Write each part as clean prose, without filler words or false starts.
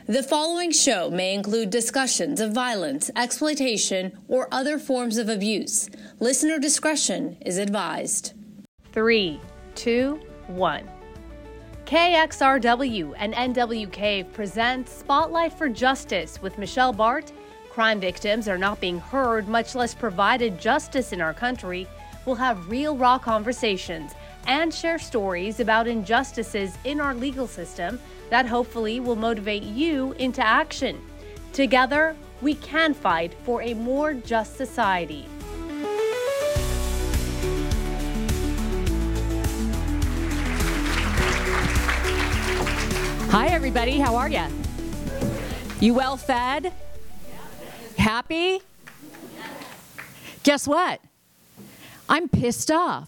The following show may include discussions of violence, exploitation, or other forms of abuse. Listener discretion is advised. 3, 2, 1. KXRW and NWK present Spotlight for Justice with Michelle Bart. Crime victims are not being heard, much less provided justice in our country. We'll have real, raw conversations and share stories about injustices in our legal system that hopefully will motivate you into action. Together, we can fight for a more just society. Hi, everybody. How are you? You well fed? Happy? Guess what? I'm pissed off.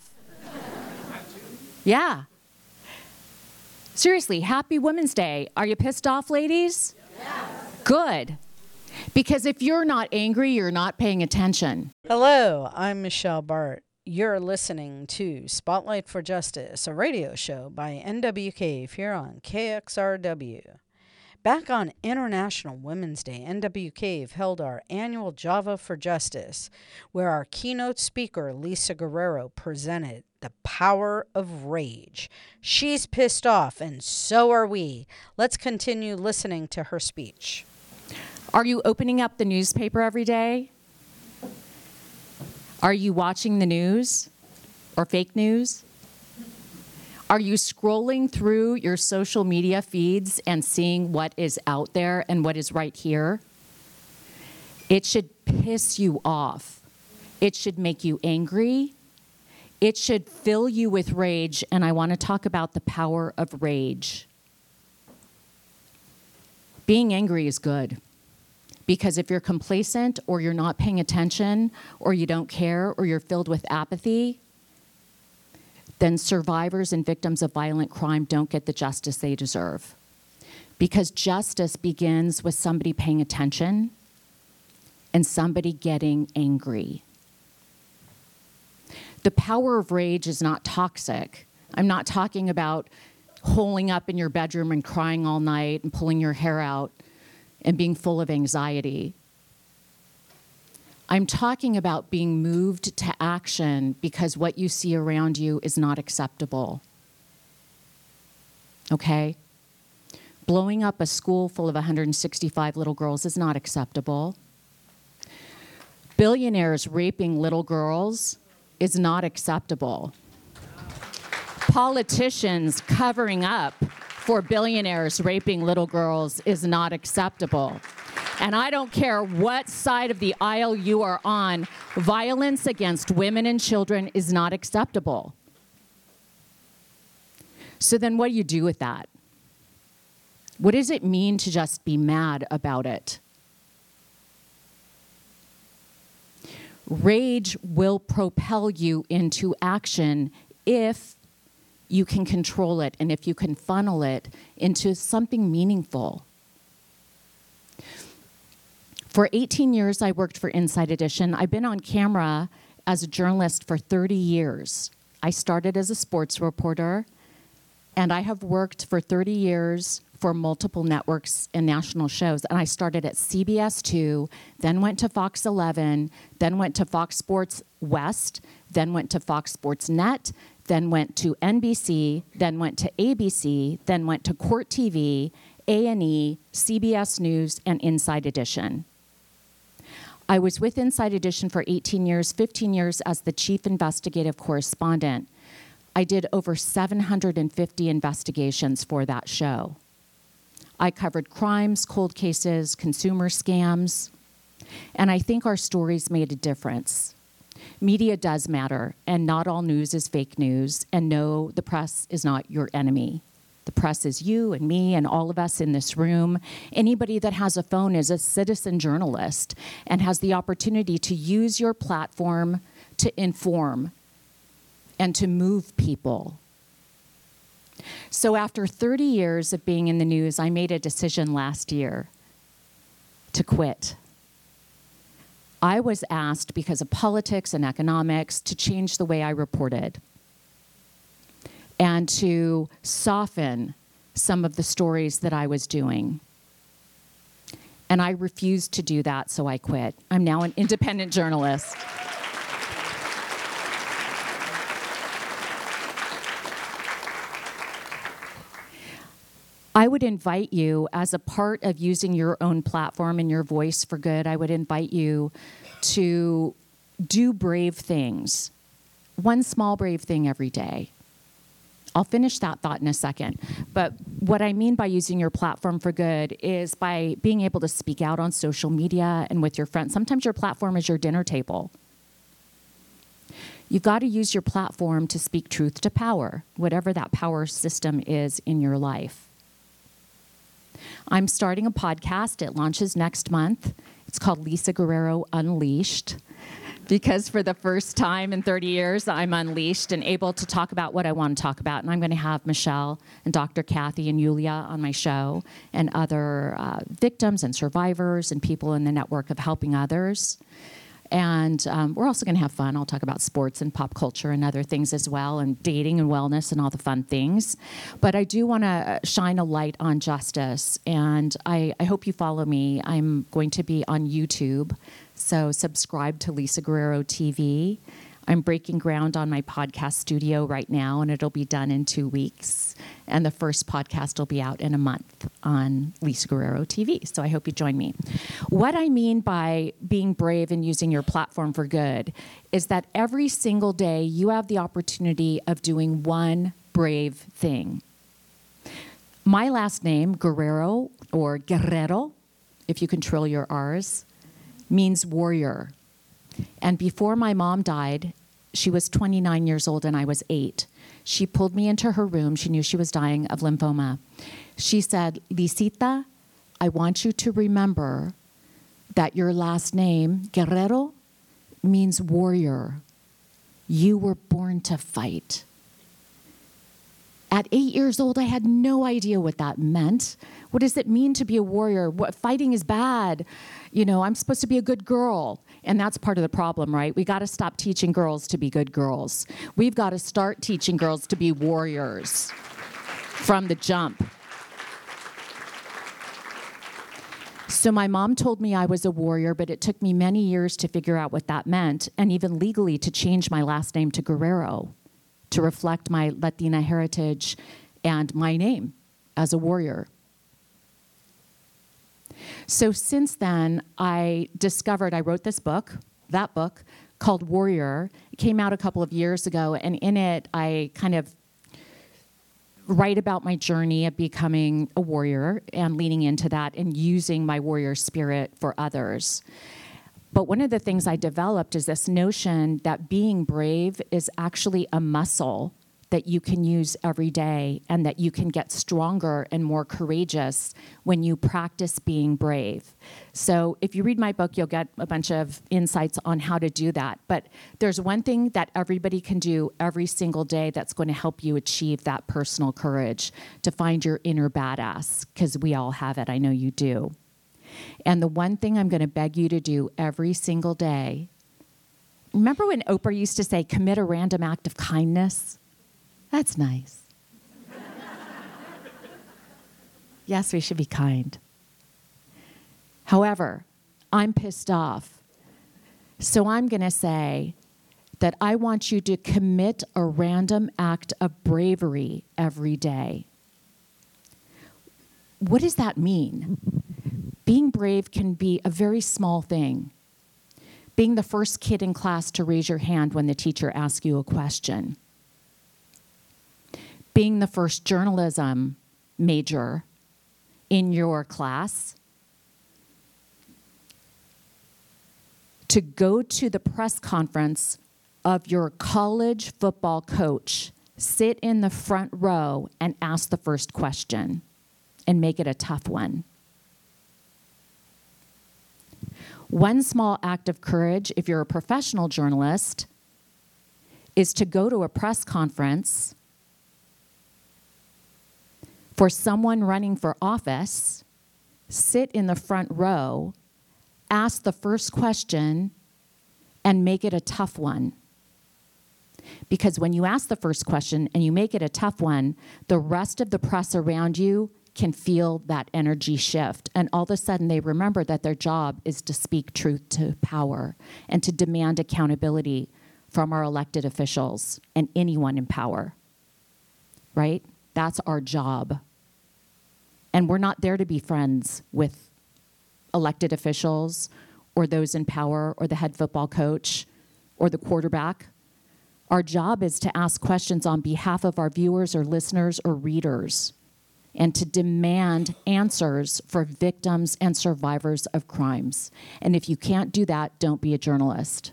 Yeah. Seriously, happy Women's Day. Are you pissed off, ladies? Yeah. Good. Because if you're not angry, you're not paying attention. Hello, I'm Michelle Bart. You're listening to Spotlight for Justice, a radio show by NWK here on KXRW. Back on International Women's Day, NWK held our annual Java for Justice, where our keynote speaker, Lisa Guerrero, presented the power of rage. She's pissed off, and so are we. Let's continue listening to her speech. Are you opening up the newspaper every day? Are you watching the news or fake news? Are you scrolling through your social media feeds and seeing what is out there and what is right here? It should piss you off. It should make you angry. It should fill you with rage, and I want to talk about the power of rage. Being angry is good, because if you're complacent or you're not paying attention or you don't care or you're filled with apathy, then survivors and victims of violent crime don't get the justice they deserve. Because justice begins with somebody paying attention and somebody getting angry. The power of rage is not toxic. I'm not talking about holing up in your bedroom and crying all night and pulling your hair out and being full of anxiety. I'm talking about being moved to action because what you see around you is not acceptable. Okay? Blowing up a school full of 165 little girls is not acceptable. Billionaires raping little girls is not acceptable. Politicians covering up for billionaires raping little girls is not acceptable. And I don't care what side of the aisle you are on, violence against women and children is not acceptable. So then what do you do with that? What does it mean to just be mad about it? Rage will propel you into action if you can control it and if you can funnel it into something meaningful. For 18 years, I worked for Inside Edition. I've been on camera as a journalist for 30 years. I started as a sports reporter, and I have worked for 30 years for multiple networks and national shows. And I started at CBS 2, then went to Fox 11, then went to Fox Sports West, then went to Fox Sports Net, then went to NBC, then went to ABC, then went to Court TV, A&E, CBS News, and Inside Edition. I was with Inside Edition for 18 years, 15 years as the chief investigative correspondent. I did over 750 investigations for that show. I covered crimes, cold cases, consumer scams, and I think our stories made a difference. Media does matter, and not all news is fake news, and no, the press is not your enemy. The press is you and me and all of us in this room. Anybody that has a phone is a citizen journalist and has the opportunity to use your platform to inform and to move people. So after 30 years of being in the news, I made a decision last year to quit. I was asked, because of politics and economics, to change the way I reported and to soften some of the stories that I was doing. And I refused to do that, so I quit. I'm now an independent journalist. I would invite you, as a part of using your own platform and your voice for good, I would invite you to do brave things. One small brave thing every day. I'll finish that thought in a second. But what I mean by using your platform for good is by being able to speak out on social media and with your friends. Sometimes your platform is your dinner table. You've got to use your platform to speak truth to power, whatever that power system is in your life. I'm starting a podcast. It launches next month. It's called Lisa Guerrero Unleashed, because for the first time in 30 years, I'm unleashed and able to talk about what I want to talk about. And I'm going to have Michelle and Dr. Kathy and Yulia on my show, and other victims and survivors and people in the network of helping others. And we're also going to have fun. I'll talk about sports and pop culture and other things as well, and dating and wellness and all the fun things. But I do want to shine a light on justice, and I hope you follow me. I'm going to be on YouTube, so subscribe to Lisa Guerrero TV. I'm breaking ground on my podcast studio right now, and it'll be done in 2 weeks. And the first podcast will be out in a month on Lisa Guerrero TV. So I hope you join me. What I mean by being brave and using your platform for good is that every single day you have the opportunity of doing one brave thing. My last name, Guerrero, or Guerrero, if you control your R's, means warrior. And before my mom died, she was 29 years old and I was 8. She pulled me into her room. She knew she was dying of lymphoma. She said, Lisita, I want you to remember that your last name, Guerrero, means warrior. You were born to fight. At 8 years old, I had no idea what that meant. What does it mean to be a warrior? What, fighting is bad. You know, I'm supposed to be a good girl. And that's part of the problem, right? We got to stop teaching girls to be good girls. We've got to start teaching girls to be warriors from the jump. So my mom told me I was a warrior, but it took me many years to figure out what that meant, and even legally to change my last name to Guerrero, to reflect my Latina heritage and my name as a warrior. So since then, I wrote this book, that book, called Warrior. It came out a couple of years ago, and in it, I kind of write about my journey of becoming a warrior and leaning into that and using my warrior spirit for others. But one of the things I developed is this notion that being brave is actually a muscle that you can use every day, and that you can get stronger and more courageous when you practice being brave. So if you read my book, you'll get a bunch of insights on how to do that. But there's one thing that everybody can do every single day that's going to help you achieve that personal courage, to find your inner badass, because we all have it. I know you do. And the one thing I'm going to beg you to do every single day, remember when Oprah used to say, commit a random act of kindness? That's nice. Yes, we should be kind. However, I'm pissed off. So I'm going to say that I want you to commit a random act of bravery every day. What does that mean? Being brave can be a very small thing. Being the first kid in class to raise your hand when the teacher asks you a question. Being the first journalism major in your class. To go to the press conference of your college football coach, sit in the front row and ask the first question and make it a tough one. One small act of courage, if you're a professional journalist, is to go to a press conference for someone running for office, sit in the front row, ask the first question, and make it a tough one. Because when you ask the first question and you make it a tough one, the rest of the press around you can feel that energy shift. And all of a sudden they remember that their job is to speak truth to power and to demand accountability from our elected officials and anyone in power, right? That's our job. And we're not there to be friends with elected officials or those in power or the head football coach or the quarterback. Our job is to ask questions on behalf of our viewers or listeners or readers and to demand answers for victims and survivors of crimes. And if you can't do that, don't be a journalist.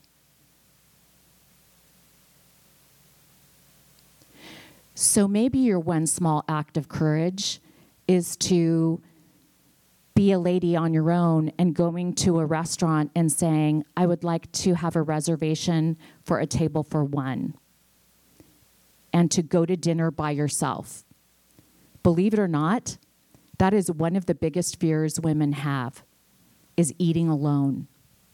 So maybe your one small act of courage is to be a lady on your own and going to a restaurant and saying, I would like to have a reservation for a table for one, and to go to dinner by yourself. Believe it or not, that is one of the biggest fears women have, is eating alone.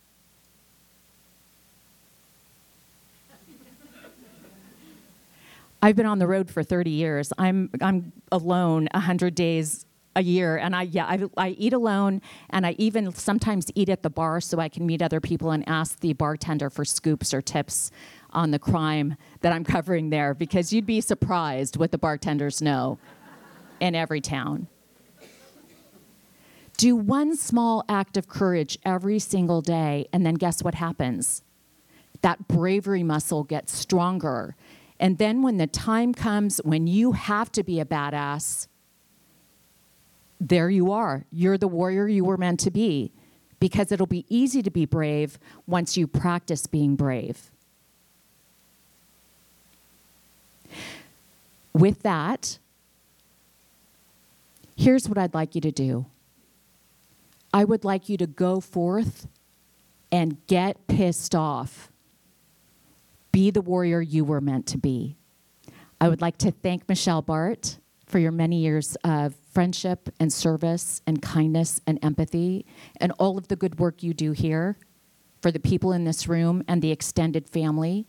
I've been on the road for 30 years. I'm alone 100 days a year, and I eat alone, and I even sometimes eat at the bar so I can meet other people and ask the bartender for scoops or tips on the crime that I'm covering there, because you'd be surprised what the bartenders know in every town. Do one small act of courage every single day, and then guess what happens? That bravery muscle gets stronger. And then when the time comes when you have to be a badass, there you are. You're the warrior you were meant to be, because it'll be easy to be brave once you practice being brave. With that, here's what I'd like you to do. I would like you to go forth and get pissed off. Be the warrior you were meant to be. I would like to thank Michelle Bart for your many years of friendship and service and kindness and empathy and all of the good work you do here for the people in this room and the extended family.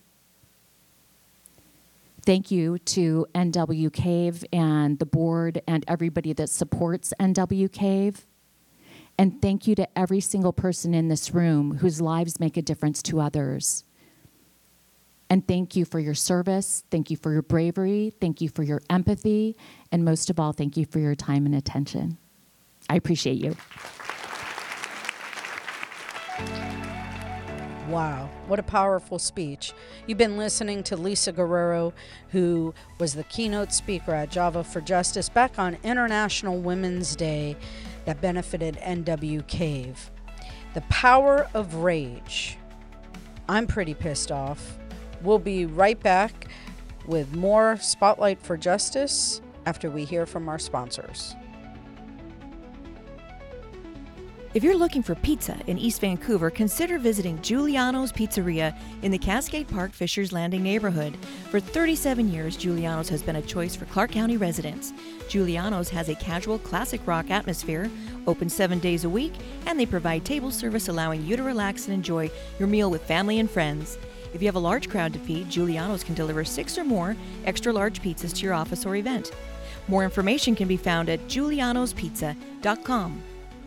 Thank you to NW Cave and the board and everybody that supports NW Cave. And thank you to every single person in this room whose lives make a difference to others. And thank you for your service. Thank you for your bravery. Thank you for your empathy. And most of all, thank you for your time and attention. I appreciate you. Wow, what a powerful speech. You've been listening to Lisa Guerrero, who was the keynote speaker at Java for Justice back on International Women's Day that benefited NW Cave. The power of rage. I'm pretty pissed off. We'll be right back with more Spotlight for Justice after we hear from our sponsors. If you're looking for pizza in East Vancouver, consider visiting Giuliano's Pizzeria in the Cascade Park Fishers Landing neighborhood. For 37 years, Giuliano's has been a choice for Clark County residents. Giuliano's has a casual classic rock atmosphere, open 7 days a week, and they provide table service allowing you to relax and enjoy your meal with family and friends. If you have a large crowd to feed, Giuliano's can deliver 6 or more extra large pizzas to your office or event. More information can be found at giulianospizza.com.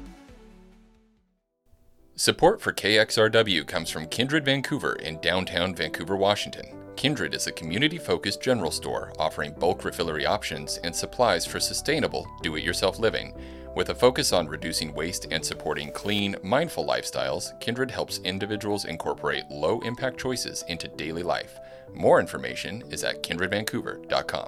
Support for KXRW comes from Kindred Vancouver in downtown Vancouver, Washington. Kindred is a community-focused general store offering bulk refillery options and supplies for sustainable, do-it-yourself living. With a focus on reducing waste and supporting clean, mindful lifestyles, Kindred helps individuals incorporate low-impact choices into daily life. More information is at kindredvancouver.com.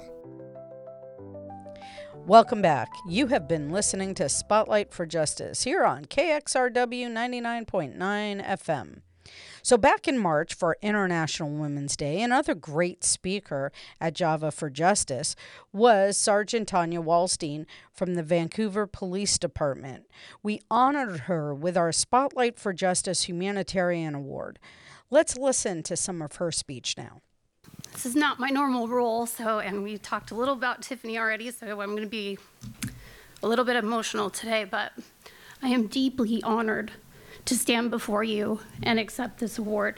Welcome back. You have been listening to Spotlight for Justice here on KXRW 99.9 FM. So back in March for International Women's Day, another great speaker at Java for Justice was Sergeant Tanya Wallstein from the Vancouver Police Department. We honored her with our Spotlight for Justice Humanitarian Award. Let's listen to some of her speech now. This is not my normal role, and we talked a little about Tiffany already, so I'm going to be a little bit emotional today, but I am deeply honored to stand before you and accept this award.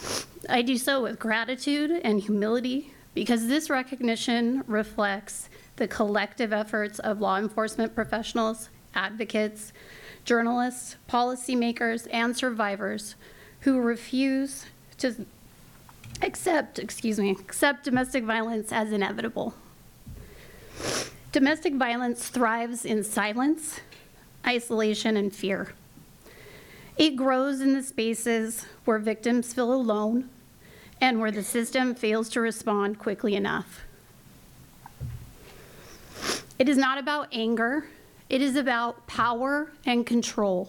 I do so with gratitude and humility because this recognition reflects the collective efforts of law enforcement professionals, advocates, journalists, policymakers, and survivors who refuse to accept domestic violence as inevitable. Domestic violence thrives in silence, isolation, and fear. It grows in the spaces where victims feel alone and where the system fails to respond quickly enough. It is not about anger. It is about power and control.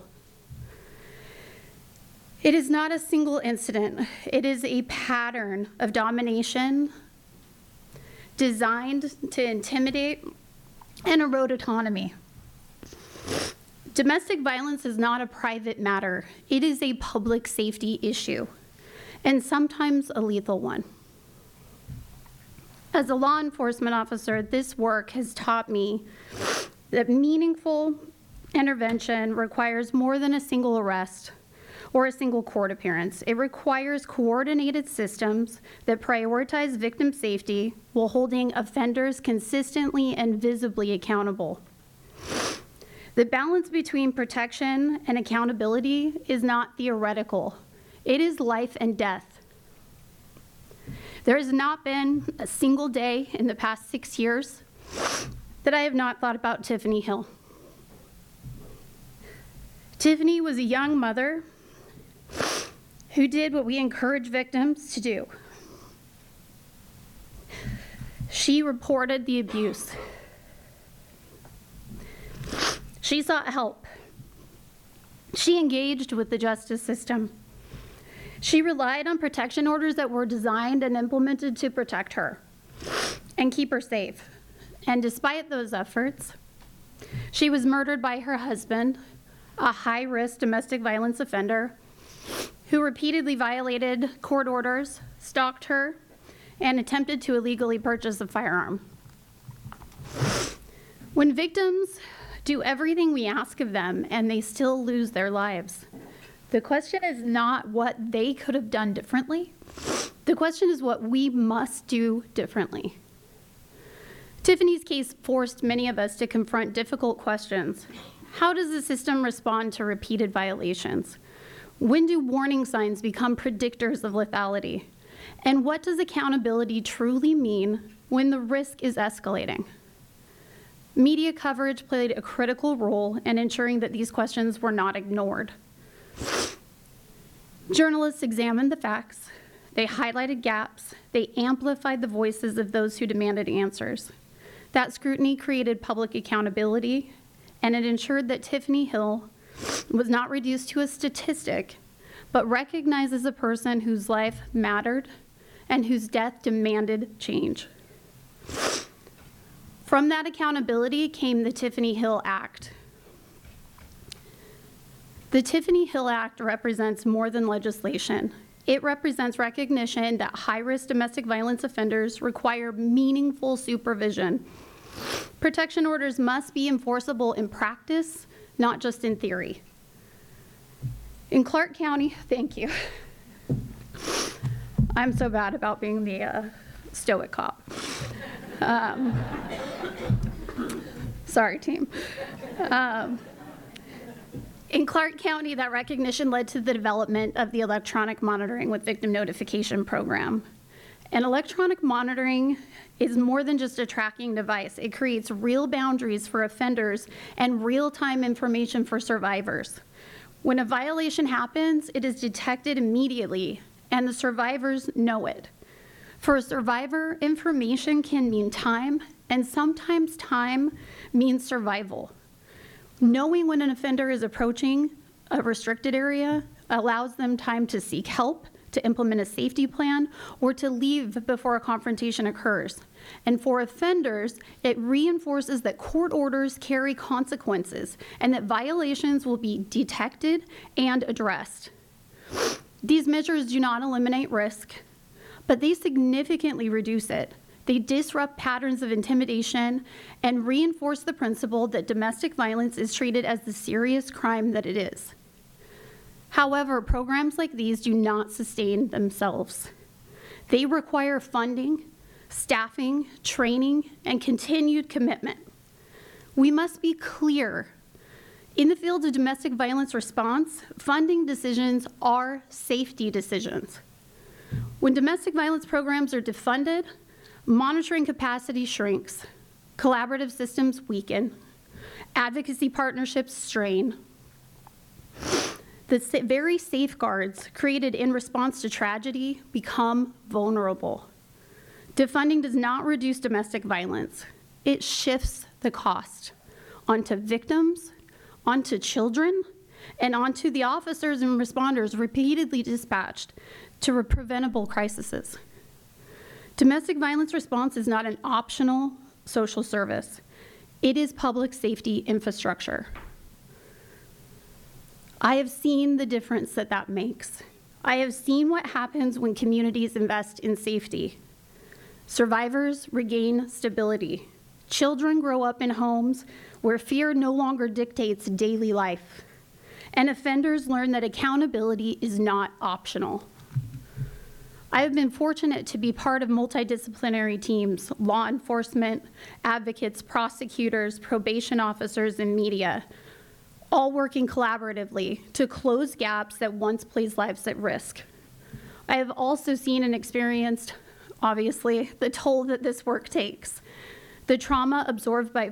It is not a single incident. It is a pattern of domination designed to intimidate and erode autonomy. Domestic violence is not a private matter. It is a public safety issue, and sometimes a lethal one. As a law enforcement officer, this work has taught me that meaningful intervention requires more than a single arrest or a single court appearance. It requires coordinated systems that prioritize victim safety while holding offenders consistently and visibly accountable. The balance between protection and accountability is not theoretical. It is life and death. There has not been a single day in the past 6 years that I have not thought about Tiffany Hill. Tiffany was a young mother who did what we encourage victims to do. She reported the abuse. She sought help. She engaged with the justice system. She relied on protection orders that were designed and implemented to protect her and keep her safe. And despite those efforts, she was murdered by her husband, a high-risk domestic violence offender who repeatedly violated court orders, stalked her, and attempted to illegally purchase a firearm. When victims do everything we ask of them and they still lose their lives, the question is not what they could have done differently. The question is what we must do differently. Tiffany's case forced many of us to confront difficult questions. How does the system respond to repeated violations? When do warning signs become predictors of lethality? And what does accountability truly mean when the risk is escalating? Media coverage played a critical role in ensuring that these questions were not ignored. Journalists examined the facts, they highlighted gaps, they amplified the voices of those who demanded answers. That scrutiny created public accountability, and it ensured that Tiffany Hill was not reduced to a statistic, but recognized as a person whose life mattered and whose death demanded change. From that accountability came the Tiffany Hill Act. The Tiffany Hill Act represents more than legislation. It represents recognition that high-risk domestic violence offenders require meaningful supervision. Protection orders must be enforceable in practice, not just in theory. In Clark County, thank you. I'm so bad about being the stoic cop. Sorry, team. In Clark County, that recognition led to the development of the electronic monitoring with victim notification program. And electronic monitoring is more than just a tracking device. It creates real boundaries for offenders and real-time information for survivors. When a violation happens, it is detected immediately, and the survivors know it. For a survivor, information can mean time, and sometimes time means survival. Knowing when an offender is approaching a restricted area allows them time to seek help, to implement a safety plan, or to leave before a confrontation occurs. And for offenders, it reinforces that court orders carry consequences and that violations will be detected and addressed. These measures do not eliminate risk, but they significantly reduce it. They disrupt patterns of intimidation and reinforce the principle that domestic violence is treated as the serious crime that it is. However, programs like these do not sustain themselves. They require funding, staffing, training, and continued commitment. We must be clear. In the field of domestic violence response, funding decisions are safety decisions. When domestic violence programs are defunded, monitoring capacity shrinks, collaborative systems weaken, advocacy partnerships strain. The very safeguards created in response to tragedy become vulnerable. Defunding does not reduce domestic violence. It shifts the cost onto victims, onto children, and onto the officers and responders repeatedly dispatched to preventable crises. Domestic violence response is not an optional social service. It is public safety infrastructure. I have seen the difference that makes. I have seen what happens when communities invest in safety. Survivors regain stability. Children grow up in homes where fear no longer dictates daily life. And offenders learn that accountability is not optional. I have been fortunate to be part of multidisciplinary teams, law enforcement, advocates, prosecutors, probation officers, and media, all working collaboratively to close gaps that once placed lives at risk. I have also seen and experienced, obviously, the toll that this work takes. The trauma absorbed by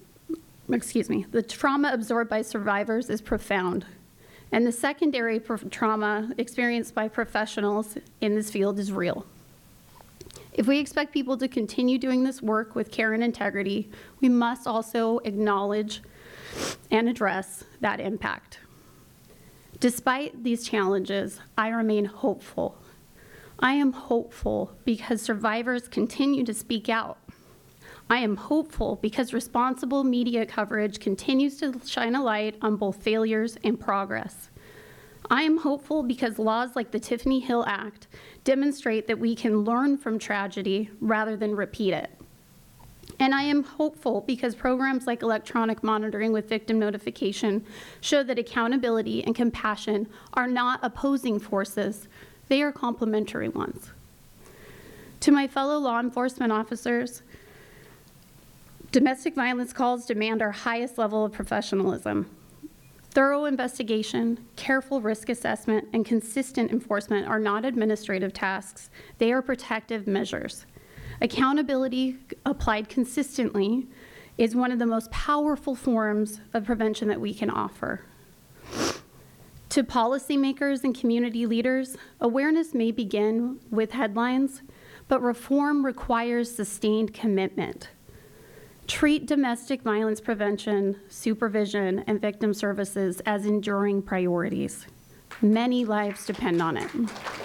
survivors is profound. And the secondary trauma experienced by professionals in this field is real. If we expect people to continue doing this work with care and integrity, we must also acknowledge and address that impact. Despite these challenges, I remain hopeful. I am hopeful because survivors continue to speak out. I am hopeful because responsible media coverage continues to shine a light on both failures and progress. I am hopeful because laws like the Tiffany Hill Act demonstrate that we can learn from tragedy rather than repeat it. And I am hopeful because programs like electronic monitoring with victim notification show that accountability and compassion are not opposing forces, they are complementary ones. To my fellow law enforcement officers, domestic violence calls demand our highest level of professionalism. Thorough investigation, careful risk assessment, and consistent enforcement are not administrative tasks. They are protective measures. Accountability applied consistently is one of the most powerful forms of prevention that we can offer. To policymakers and community leaders, awareness may begin with headlines, but reform requires sustained commitment. Treat domestic violence prevention, supervision, and victim services as enduring priorities. Many lives depend on it.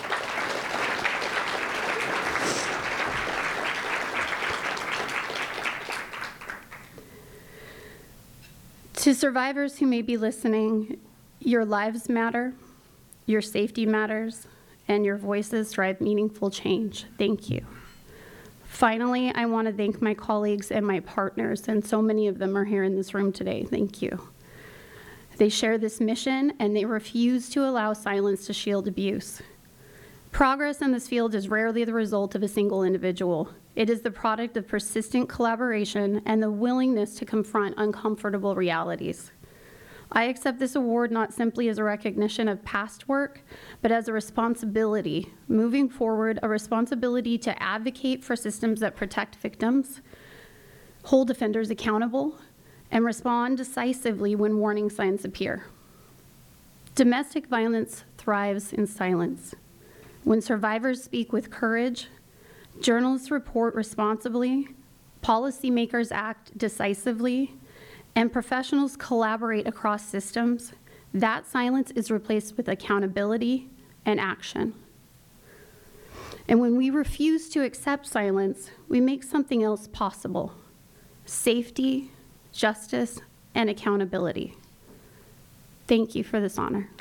To survivors who may be listening, your lives matter, your safety matters, and your voices drive meaningful change. Thank you. Finally, I want to thank my colleagues and my partners, and so many of them are here in this room today. Thank you. They share this mission, and they refuse to allow silence to shield abuse. Progress in this field is rarely the result of a single individual. It is the product of persistent collaboration and the willingness to confront uncomfortable realities. I accept this award not simply as a recognition of past work, but as a responsibility, moving forward, a responsibility to advocate for systems that protect victims, hold offenders accountable, and respond decisively when warning signs appear. Domestic violence thrives in silence. When survivors speak with courage, journalists report responsibly, policymakers act decisively, and professionals collaborate across systems, that silence is replaced with accountability and action. And when we refuse to accept silence, we make something else possible: safety, justice, and accountability. Thank you for this honor.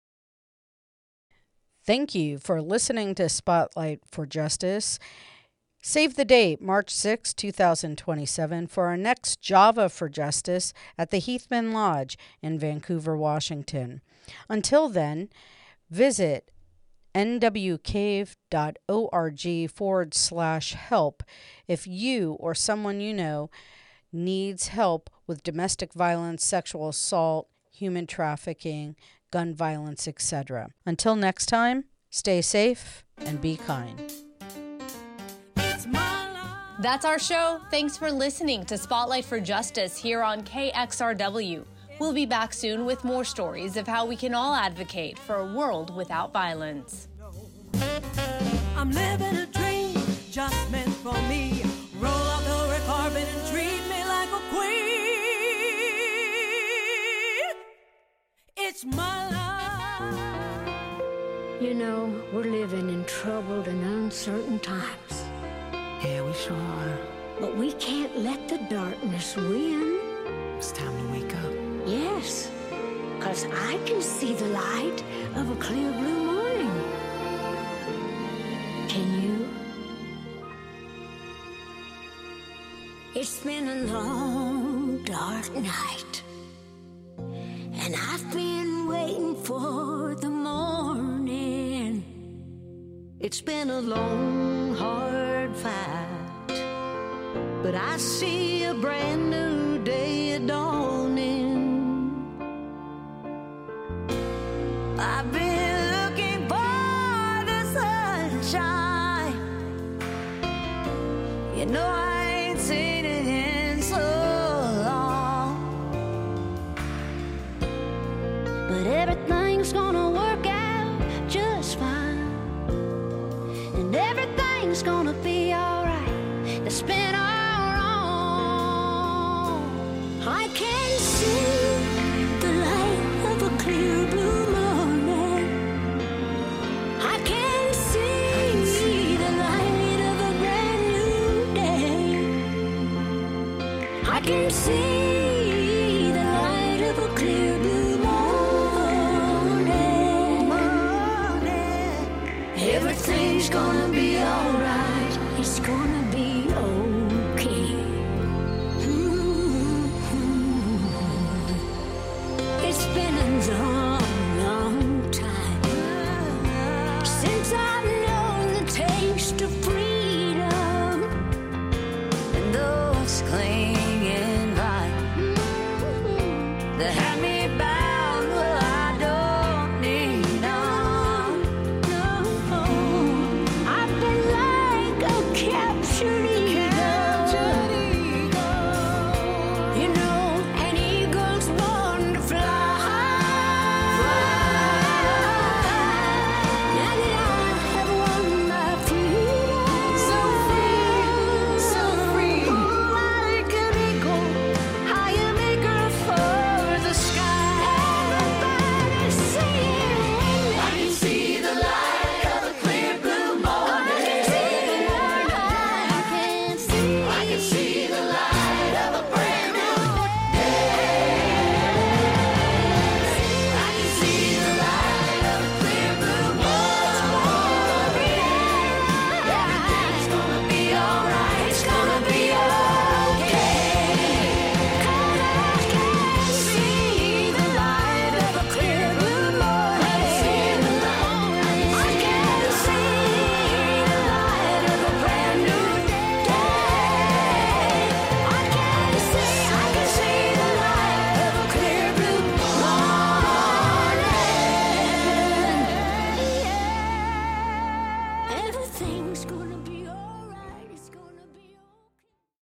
Thank you for listening to Spotlight for Justice. Save the date, March 6, 2027, for our next Java for Justice at the Heathman Lodge in Vancouver, Washington. Until then, visit nwcave.org/help if you or someone you know needs help with domestic violence, sexual assault, human trafficking, gun violence, etc. Until next time, stay safe and be kind. That's our show. Thanks for listening to Spotlight for Justice here on KXRW. We'll be back soon with more stories of how we can all advocate for a world without violence. I'm living a dream just meant for me. Roll out the red carpet and treat me like a queen. It's my life. You know, we're living in troubled and uncertain times. Yeah, we sure are. But we can't let the darkness win. It's time to wake up. Yes, 'cause I can see the light of a clear blue morning. Can you? It's been a long, dark night, and I've been waiting for the morning. It's been a long, hard fight, but I see a brand new day dawning. I've been looking for the sunshine. You know I ain't seen it in so long. But everything's gonna work out just fine, and everything's gonna be alright. It's been all wrong. I can see the light of a clear blue morning. I can see the light of a brand new day. I can see the light of a clear blue